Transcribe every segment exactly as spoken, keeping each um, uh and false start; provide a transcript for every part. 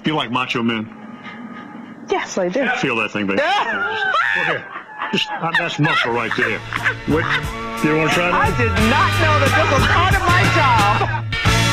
You like Macho Man? Yes, I do. Feel that thing, baby. Just, okay. Just, uh, that's muscle right there. Wait, you want to try that? I did not know that this was part of my job.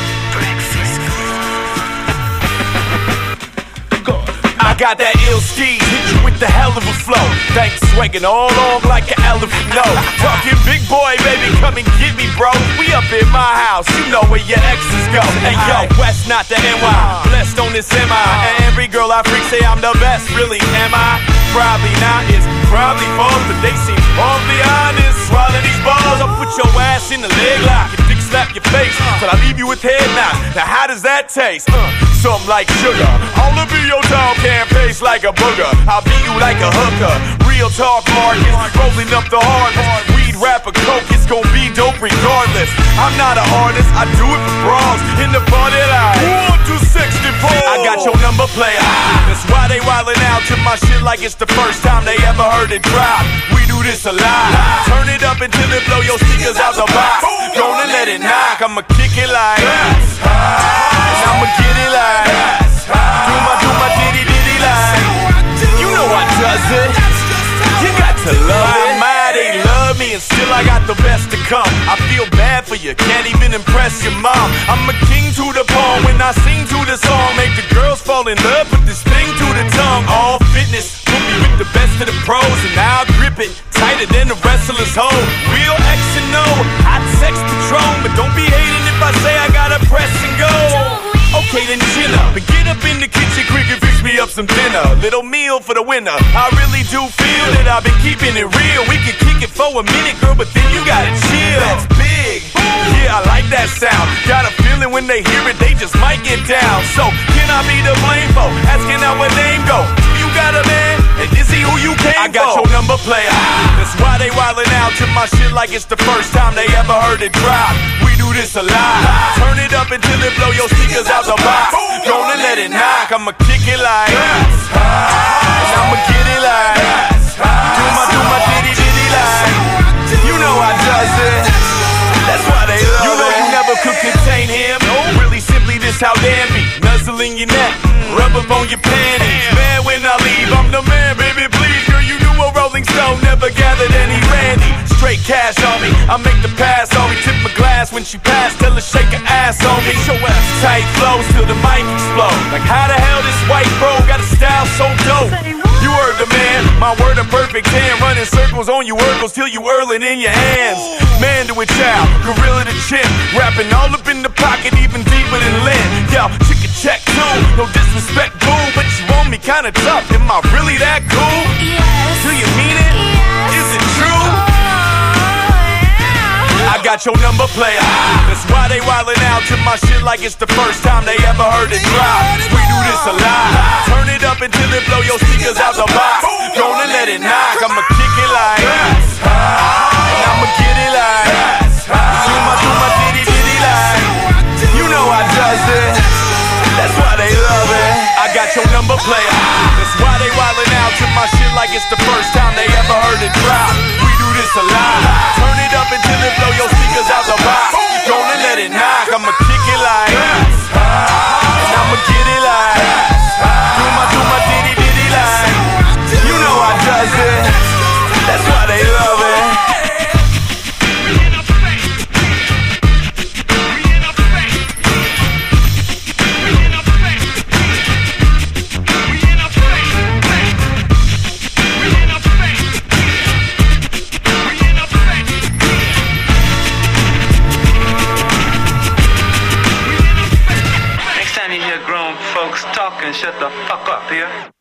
I got that ill steed, hit you with the hell of a flow. Thanks, swinging all on like an elephant, no. Talking big boy, baby, come and get me, bro. We up in my house, you know where your exes go. Hey yo, West, not the N Y, blessed on this M I. And every girl I freak say I'm the best, really am I? Probably not, it's probably false, but they seem awfully honest. Swallow these balls, I'll put your ass in the leg lock and dick slap your face till I leave you with head knock. Now how does that taste? Uh, something like sugar. All up in your dog can't taste like a booger. I'll beat you like a hooker. Real talk, Marcus, rolling up the hardest. Weed, rapper, coke, it's gon' be dope regardless. I'm not an artist, I do it for bras. In the body line, one two sixty-four. I got your number, player. That's why they wildin' out to my shit like it's the first time they ever heard it drop. We do this a lot. Turn it up until it blow your speakers out the box. Gonna let it knock, I'ma kick it like this. And I'ma get it like this. Do my, do my diddy diddy like. You know I does it. You got to love it. My, they love me and still I got the best to come. I feel bad for you, can't even impress your mom. I'm a king to the poem when I sing to the song. Make the girls fall in love with this thing to the tongue. All fitness, put me with the best of the pros. And now I grip it tighter than the wrestler's home. Real X and O, hot sex Patron. But don't be hating if I say I gotta press and go. Okay, then chin up and get up in the kitchen quick and fix me up some dinner. Little meal for the winter. I really do feel that I've been keeping it real. We can kick it for a minute, girl, but then you gotta chill. That's big. Yeah, I like that sound. Got a feeling when they hear it, they just might get down. So, can I be the blame for asking how her name go? You got a man? And is he who you came for? I got your number, player. That's why they wildin' out to my shit like it's the first time they ever heard it drop. We do this a lot. Turn it up until it blow your speakers out the box. Gonna let it knock, I'ma kick it like this. And I'ma get it like this. Do my, do my diddy diddy like. You know I does it. That's why they love it. You know you never could contain him. Really simply this how damn be. Nuzzling your neck, rub up on your panties. Man, when I leave, I'm the man, baby, please. Girl, you knew a Rolling Stone never gathered any Randy. Straight cash on me, I make the pass on me. Tip my glass when she pass, tell her shake her ass on me. Show ass tight flows till the mic explode. Like how the hell this white bro got a style so dope? You heard the man, my word a perfect ten. Running circles on you Urkels till you whirling in your hands. Man to a child, gorilla to chin. Rapping all up in the pocket, even deeper than Lynn. Yo, chicken check too, no disrespect boo. But you want me kinda tough, am I really that cool? Yes. Do you mean it? Yes. Is it true? I got your number, player. That's why they wildin' out to my shit like it's the first time they ever heard it drop. We do this a lot. Turn it up until it blow your speakers out the box. Gonna let it knock, I'ma kick it like this. And I'ma get it like this. Do my, do my diddy diddy like. You know I does it. That's why they love it. I got your number, player. That's why they wildin' out to my shit like it's the first time they ever heard it drop. We do this a lot. Turn it up until it blow your speakers out the box. Gonna let it knock, I'ma kick it like this. And I'ma get it like this. Do my, do my diddy diddy like. You know I does it. That's why they love it. Folks talking, shut the fuck up here.